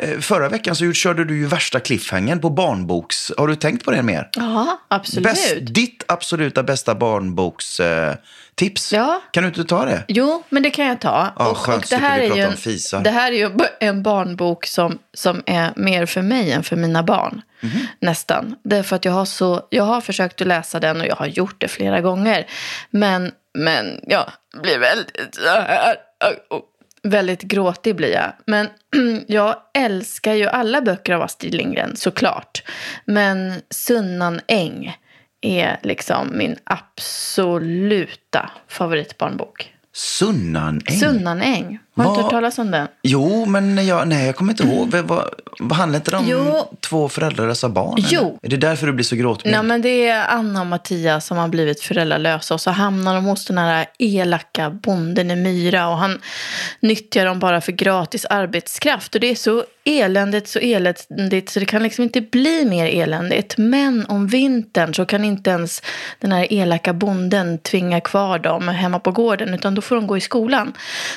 förra veckan så körde du ju värsta cliffhangern på barnboks. Har du tänkt på det mer? Ja, absolut. Bäst, ditt absoluta bästa barnboks eh, tips. Ja. Kan du inte ta det? Jo, men det kan jag ta. Ja, och, skönt, och det här vi är ju om en, det här är ju en barnbok som, som är mer för mig än för mina barn. Mm-hmm. Nästan. Därför att jag har, så, jag har försökt att läsa den och jag har gjort det flera gånger. Men, men jag blir väldigt så här... Väldigt gråtig blir jag. Men jag älskar ju alla böcker av Astrid Lindgren, såklart. Men Sunnan Äng är liksom min absoluta favoritbarnbok. Sunnan Äng? Sunnan Äng. Har du inte hört talas om den? Jo, men jag, nej, jag kommer inte ihåg. Vad, vad, vad handlar inte det om jo. två föräldralösa barn? Jo. Eller? Är det därför du blir så gråtmild? Nej, men det är Anna och Mattias som har blivit föräldralösa. Och så hamnar de hos den här elaka bonden i Myra. Och han nyttjar dem bara för gratis arbetskraft. Och det är så eländigt, så eländigt. Så det kan liksom inte bli mer eländigt. Men om vintern så kan inte ens den här elaka bonden tvinga kvar dem hemma på gården. Utan då får de gå i skolan.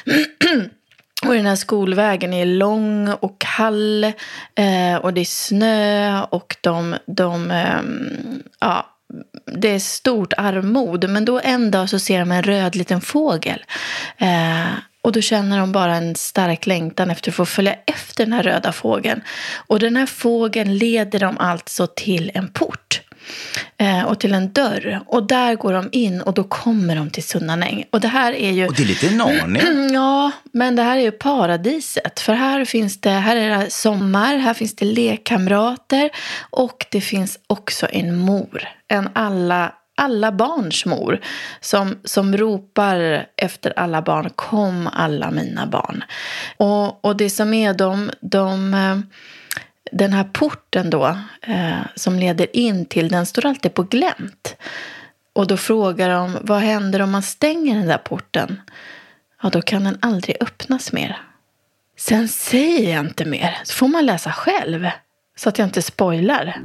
Och den här skolvägen är lång och kall eh, och det är snö och de, de eh, ja, det är stort armod. Men då en dag så ser de en röd liten fågel eh, och då känner de bara en stark längtan efter att få följa efter den här röda fågeln. Och den här fågeln leder dem alltså till en port. Eh, och till en dörr. Och där går de in och då kommer de till Sunnan Äng. Och det här är ju... Och det är lite Narnia. Ja, men det här är ju paradiset. För här finns det, här är det sommar, här finns det lekkamrater. Och det finns också en mor. En alla, alla barns mor. Som, som ropar efter alla barn. Kom alla mina barn. Och, och det som är de... de den här porten då, eh, som leder in till, den står alltid på glänt. Och då frågar de, vad händer om man stänger den där porten? Ja, då kan den aldrig öppnas mer. Sen säger jag inte mer, så får man läsa själv. Så att jag inte spoilar.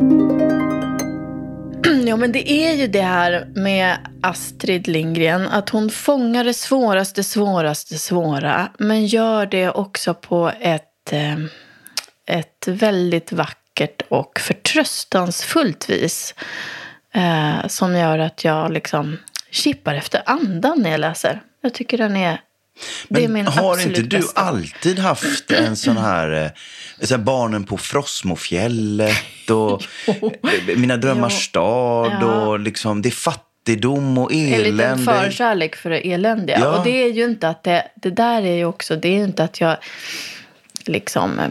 Ja, men det är ju det här med Astrid Lindgren. Att hon fångar det svåraste, svåraste, svåra. Men gör det också på ett... Eh, ett väldigt vackert och förtröstansfullt vis. Eh, som gör att jag liksom kippar efter andan när jag läser. Jag tycker den är... Det är min har inte du bästa. alltid haft en sån här... Så här barnen på Frostmofjället och Mina drömmars stad ja. Och liksom... Det är fattigdom och elände. En liten förkärlek för det eländiga. Ja. Och det är ju inte att det... Det där är ju också... Det är ju inte att jag... liksom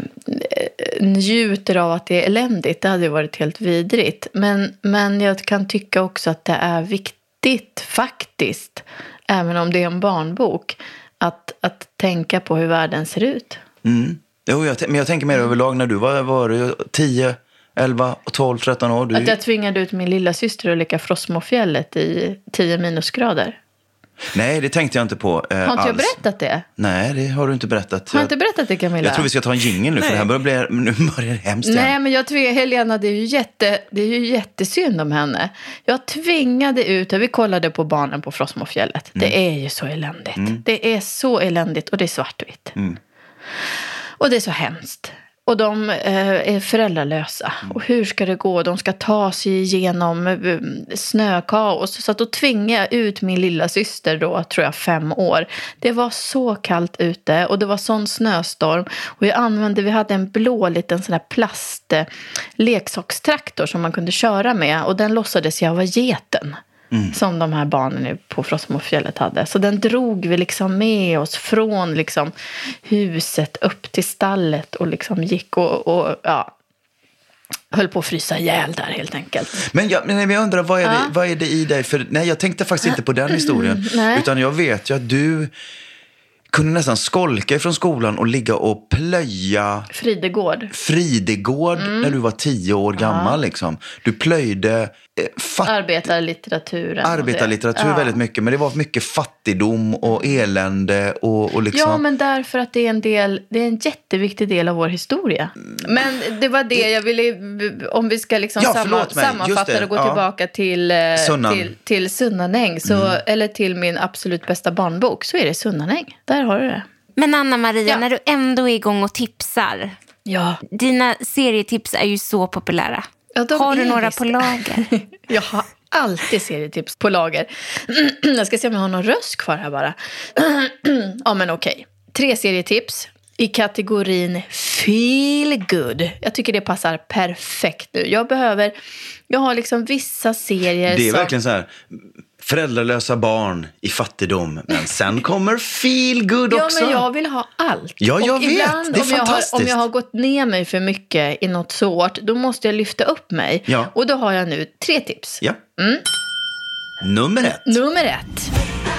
njuter av att det är eländigt. Det hade ju varit helt vidrigt. Men, men jag kan tycka också att det är viktigt faktiskt, även om det är en barnbok, att, att tänka på hur världen ser ut. Mm. Jo, jag, men jag tänker mer överlag när du var, var tio, elva, tolv, tretton år. Du... Att jag tvingade ut min lilla syster att leka Frostmofjället i tio minusgrader. Nej, det tänkte jag inte på eh, Har inte alls. jag berättat det? Nej, det har du inte berättat. Har jag inte berättat det, Camilla? Jag tror vi ska ta en jingle nu, för det här börjar bli, nu börjar det hemskt igen. Nej, men jag tror, Helena, det är ju, jätte, det är ju jättesynd om henne. Jag tvingade ut, vi kollade på barnen på Frostmofjället. Mm. Det är ju så eländigt. Mm. Det är så eländigt och det är svartvitt. Mm. Och det är så hemskt. Och de eh, är föräldralösa. Mm. Och hur ska det gå? De ska ta sig igenom eh, snökaos. Så att då tvingade jag ut min lilla syster då, tror jag, fem år. Det var så kallt ute och det var sån snöstorm. Och jag använde, vi hade en blå liten sån här plast eh, leksakstraktor som man kunde köra med. Och den låtsades jag var geten. Mm. Som de här barnen på Frostmofjället hade. Så den drog vi liksom med oss från liksom huset upp till stallet. Och liksom gick och, och ja, höll på att frysa ihjäl där helt enkelt. Men jag, men jag undrar, vad är, ja. det, vad är det i dig? För, nej, jag tänkte faktiskt inte på den historien. Nej. Utan jag vet ju att du kunde nästan skolka ifrån skolan och ligga och plöja Fridegård. Fridegård mm. när du var tio år gammal. Ja. Liksom. Du plöjde eh, fatt... arbetarlitteraturen. Arbetarlitteratur ja. väldigt mycket. Men det var mycket fattigdom och elände. Och, och liksom... Ja, men därför att det är en del, det är en jätteviktig del av vår historia. Men det var det jag ville, om vi ska liksom ja, samma, sammanfatta och gå ja. tillbaka till Sunnan. till, till Sunnan Äng. Så, mm. Eller till min absolut bästa barnbok, så är det Sunnan Äng. Där har du det. Men Anna-Maria, ja. när du ändå är igång och tipsar, Ja. Dina serietips är ju så populära. Ja, har du några visst på lager? Jag har alltid serietips på lager. Jag ska se om jag har någon röst kvar här bara. Ja, men okej. Tre serietips i kategorin feel good. Jag tycker det passar perfekt nu. Jag behöver... Jag har liksom vissa serier Det är som... verkligen så här... Föräldralösa barn i fattigdom. Men sen kommer feel good också. Ja, men jag vill ha allt. Ja, jag och vet. Ibland, det är om jag, fantastiskt. har, om jag har gått ner mig för mycket i något svårt, då måste jag lyfta upp mig. Ja. Och då har jag nu tre tips. Ja. Mm. Nummer ett. Nummer ett.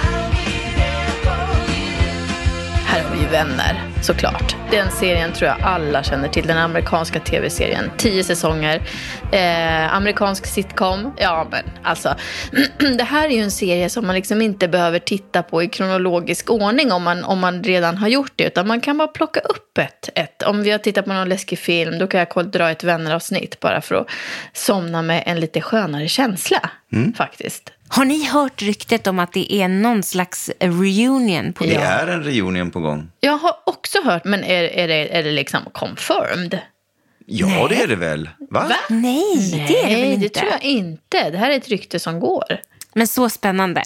Här har vi ju Vänner, såklart. Den serien tror jag alla känner till. Den amerikanska tv-serien. Tio säsonger. Eh, amerikansk sitcom. Ja, men alltså. Det här är ju en serie som man liksom inte behöver titta på i kronologisk ordning om man, om man redan har gjort det. Utan man kan bara plocka upp ett. ett. Om vi har tittat på någon läskig film, då kan jag dra ett vänneravsnitt bara för att somna med en lite skönare känsla. Mm. Faktiskt. Har ni hört ryktet om att det är någon slags reunion på gång? Det är en reunion på gång. Jag har också hört, men är, är, det, är det liksom confirmed? Ja, Nej. det är det väl. Va? Va? Nej, Nej, det är det väl inte. Det tror jag inte. Det här är ett rykte som går. Men så spännande.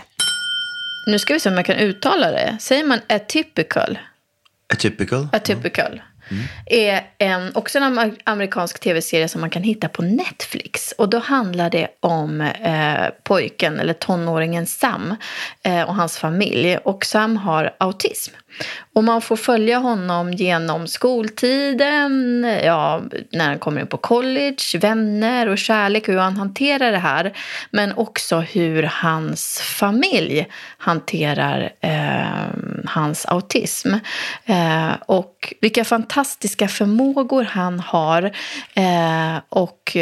Nu ska vi se om jag kan uttala det. Säger man atypical? Atypical? Atypical. Mm. Är en, också en amerikansk tv-serie som man kan hitta på Netflix. Och då handlar det om eh, pojken eller tonåringen Sam eh, och hans familj. Och Sam har autism. Och man får följa honom genom skoltiden, ja, när han kommer in på college, vänner och kärlek, hur han hanterar det här. Men också hur hans familj hanterar eh, hans autism. Eh, och vilka fantastiska förmågor han har. Eh, och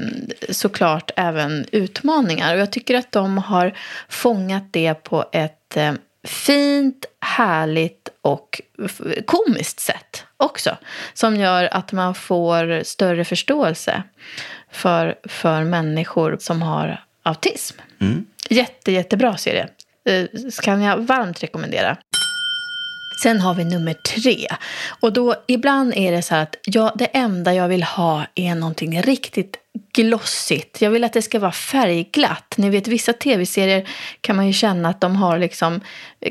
såklart även utmaningar. Och jag tycker att de har fångat det på ett... Eh, fint, härligt och komiskt sätt också. Som gör att man får större förståelse för, för människor som har autism. Mm. Jätte, jättebra serie. Kan jag varmt rekommendera. Sen har vi nummer tre. Och då ibland är det så här att jag, det enda jag vill ha är någonting riktigt glossigt. Jag vill att det ska vara färgglatt. Ni vet, vissa tv-serier kan man ju känna att de har liksom...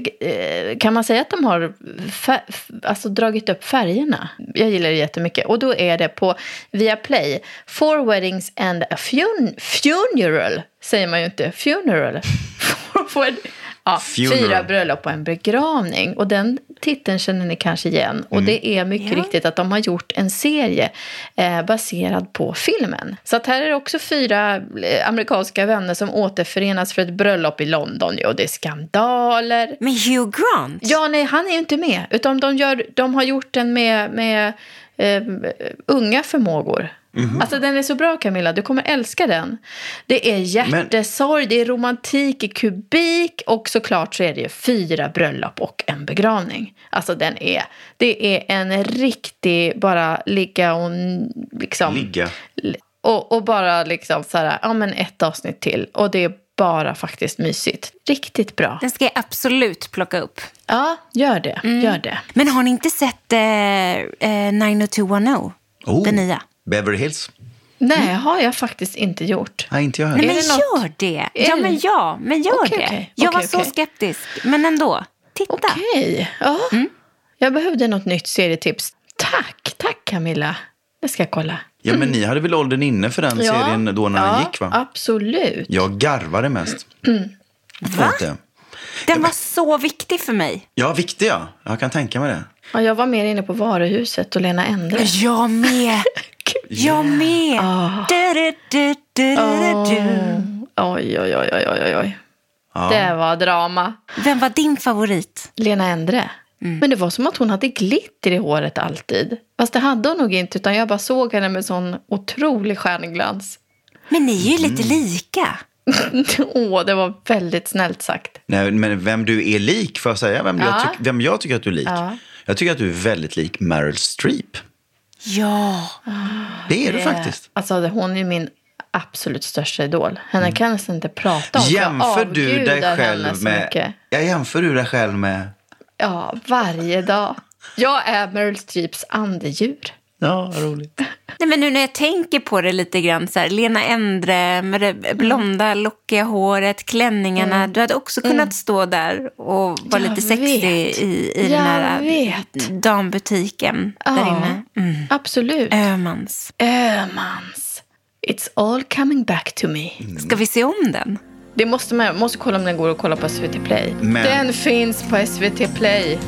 Kan man säga att de har fär, alltså dragit upp färgerna? Jag gillar det jättemycket. Och då är det på Viaplay. Four weddings and a fun, funeral. Säger man ju inte. Funeral. Four, ja, fyra bröllop och en begravning. Och den titeln känner ni kanske igen. Och mm. det är mycket ja. riktigt att de har gjort en serie eh, baserad på filmen. Så att här är det också fyra eh, amerikanska vänner som återförenas för ett bröllop i London. Och det är skandaler. Men Hugh Grant? Ja, nej, han är ju inte med. Utan de, gör, de har gjort den med, med eh, unga förmågor. Mm-hmm. Alltså den är så bra, Camilla, du kommer älska den. Det är hjärtesorg, Men... det är romantik i kubik. Och såklart så är det ju fyra bröllop och en begravning. Alltså den är, det är en riktig, bara ligga och liksom Ligga och, och bara liksom så här, ja men ett avsnitt till. Och det är bara faktiskt mysigt. Riktigt bra. Den ska jag absolut plocka upp. Ja, gör det, mm. gör det. Men har ni inte sett eh, eh, nine oh two one oh? Oh. Den nya? Beverly Hills? Nej, mm. har jag faktiskt inte gjort. Nej, inte jag. Nej, men gör det. Ja, men ja, men gör okay, det. Okay. Jag okay, var okay. så skeptisk, men ändå. Titta. Okej, okay. ja. Mm. Jag behövde något nytt serietips. Tack, tack Camilla. Det ska jag kolla. Ja, men ni hade väl åldern inne för den ja. serien då när ja, den gick, va? Absolut. Jag garvade mest. Mm. Va? Den ja, var så viktig för mig. Ja, viktig ja. Jag kan tänka mig det. Ja, jag var mer inne på Varuhuset och Lena Endre. Jag med. Jag med. Oh. Du, du, du, du, oh. du. Oj, oj, oj, oj, oj, oj. Oh. Det var drama. Vem var din favorit? Lena Endre. Mm. Men det var som att hon hade glitter i håret alltid. Fast det hade hon nog inte, utan jag bara såg henne med sån otrolig stjärnglans. Men ni är ju mm. lite lika. Åh, det var väldigt snällt sagt. Nej, men vem du är lik, får jag säga? Vem, ja. jag, tyck, vem jag tycker att du är lik? Ja. Jag tycker att du är väldigt lik Meryl Streep. Ja. Det är det, du faktiskt. Alltså, hon är min absolut största idol. Henne mm. kan jag nästan inte prata om. Jämför du dig själv med... Jag jämför du dig själv med... Ja, varje dag. Jag är Meryl Streeps andedjur. Ja, roligt. Nej, men nu när jag tänker på det lite grann så här, Lena Endre med det blonda, mm. lockiga håret, klänningarna. Mm. Du hade också kunnat mm. stå där och vara jag lite sexig vet. i, i den här vet. dambutiken ja, där inne. Mm. Absolut. Ömans. Ömans. It's all coming back to me. Mm. Ska vi se om den? Det måste man måste kolla om den går att kolla på S V T Play. Men... Den finns på S V T Play.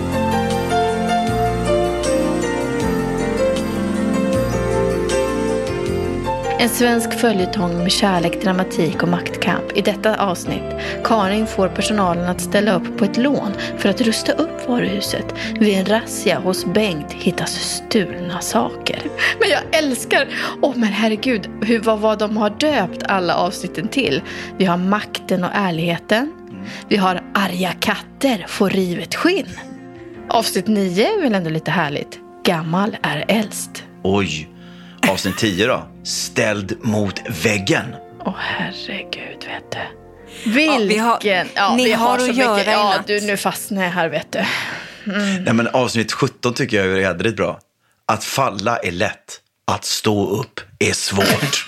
En svensk följetong med kärlek, dramatik och maktkamp. I detta avsnitt, Karin får personalen att ställa upp på ett lån för att rusta upp varuhuset. Vid en razzia hos Bengt hittas stulna saker. Men jag älskar, åh oh, men herregud, hur, vad, vad de har döpt alla avsnitten till. Vi har makten och ärligheten. Vi har arga katter får rivet skinn. Avsnitt nio är väl ändå lite härligt. Gammal är äldst. Oj. Avsnitt tio då. Ställd mot väggen. Åh oh, herregud, vet du. Vilken? Ja, vi har, ja, ni vi har, har att göra mycket. Ja, du, nu fastnar jag här, vet du. Mm. Nej, men avsnitt sjutton tycker jag är jädrigt bra. Att falla är lätt. Att stå upp är svårt.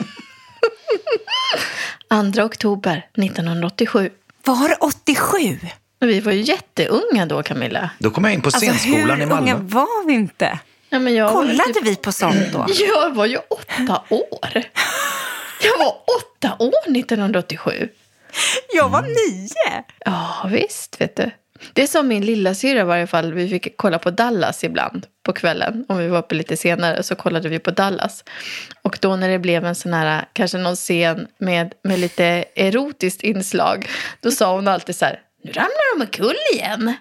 andra oktober nittonhundraåttiosju. Var åttiosju? Vi var ju jätteunga då, Camilla. Då kom jag in på scenskolan alltså, i Malmö. Hur unga var vi inte? Ja, men jag Kollade typ... vi på sånt då? Jag var ju åtta år. Jag var åtta år nittonhundraåttiosju. Jag var nio. Ja, visst, vet du. Det är som min lilla syra i varje fall. Vi fick kolla på Dallas ibland på kvällen. Om vi var uppe lite senare så kollade vi på Dallas. Och då när det blev en sån här, kanske någon scen med, med lite erotiskt inslag. Då sa hon alltid så här, nu ramlar de omkull igen.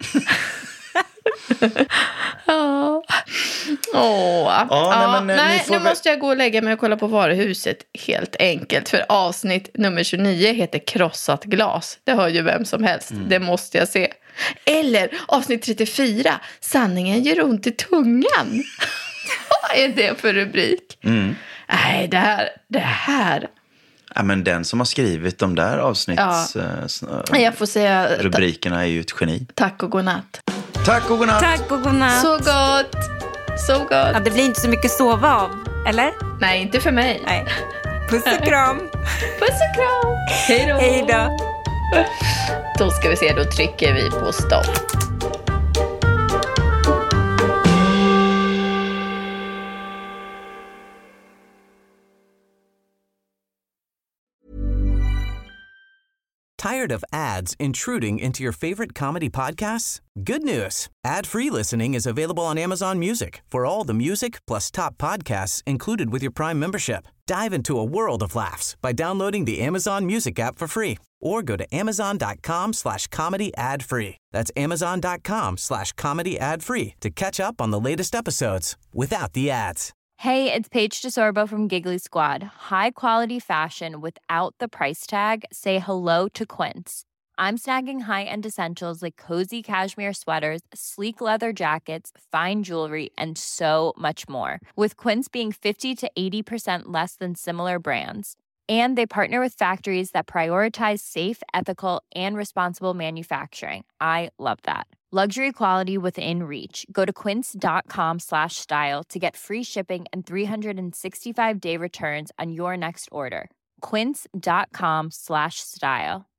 Ja. Åh. Ja, ja, nej, men, nej nu vi... måste jag gå och lägga mig och kolla på varuhuset helt enkelt. För avsnitt nummer tjugonio heter Krossat glas. Det hör ju vem som helst. Mm. Det måste jag se. Eller avsnitt trettiofyra, Sanningen gör ont i tungan. Vad är det för rubrik? Mm. Nej, det här, det här. Ja, men den som har skrivit de där avsnitts ja. Jag får säga, rubrikerna är ju ett geni. Tack och godnatt. Tack och godnatt. Tack och godnatt. Så gott. Så gott. Ja, det blir inte så mycket sova av, eller? Nej, inte för mig. Nej. Puss och kram. Puss och kram. Hej då. Hej då. Då ska vi se, då trycker vi på stopp. Tired of ads intruding into your favorite comedy podcasts? Good news. Ad-free listening is available on Amazon Music for all the music plus top podcasts included with your Prime membership. Dive into a world of laughs by downloading the Amazon Music app for free or go to amazon.com slash comedy ad free. That's amazon.com slash comedy ad free to catch up on the latest episodes without the ads. Hey, it's Paige DeSorbo from Giggly Squad. High quality fashion without the price tag. Say hello to Quince. I'm snagging high-end essentials like cozy cashmere sweaters, sleek leather jackets, fine jewelry, and so much more. With Quince being fifty to eighty percent less than similar brands. And they partner with factories that prioritize safe, ethical, and responsible manufacturing. I love that. Luxury quality within reach. Go to quince.com slash style to get free shipping and three sixty-five day returns on your next order. Quince.com slash style.